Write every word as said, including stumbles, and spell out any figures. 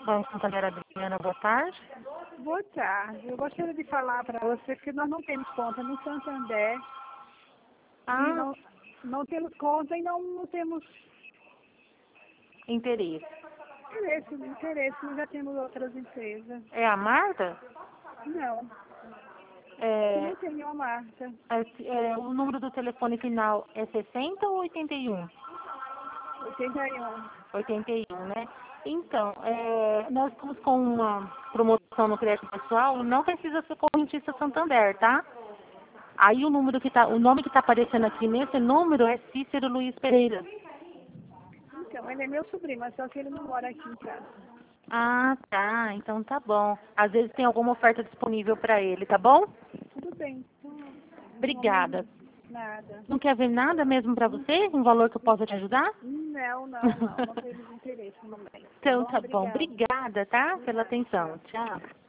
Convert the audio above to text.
Banco Santander, Adriana, boa tarde. Boa tarde. Eu gostaria de falar para você que nós não temos conta no Santander. Ah, E não, não temos conta e não, não temos interesse. interesse, interesse. Nós já temos outras empresas. É a Marta? Não, É, não tem nenhuma marca. é, é, o número do telefone final é sessenta ou oitenta e um? oitenta e um. oitenta e um, né? Então, é, nós estamos com uma promoção no crédito pessoal, não precisa ser correntista Santander, tá? Aí o número que tá, o nome que está aparecendo aqui nesse número é Cícero Luiz Pereira. Então, ele é meu sobrinho, mas só que ele não mora aqui em casa. Ah, tá. Então tá bom. Às vezes tem alguma oferta disponível para ele, tá bom? Tudo bem. Então, Obrigada. nada. Não quer ver nada mesmo para você? Um valor que eu possa te ajudar? Não, não, não. Não temos interesse no momento. Tá Então bom? tá bom. Obrigada. Obrigada, tá? Pela atenção. Tchau.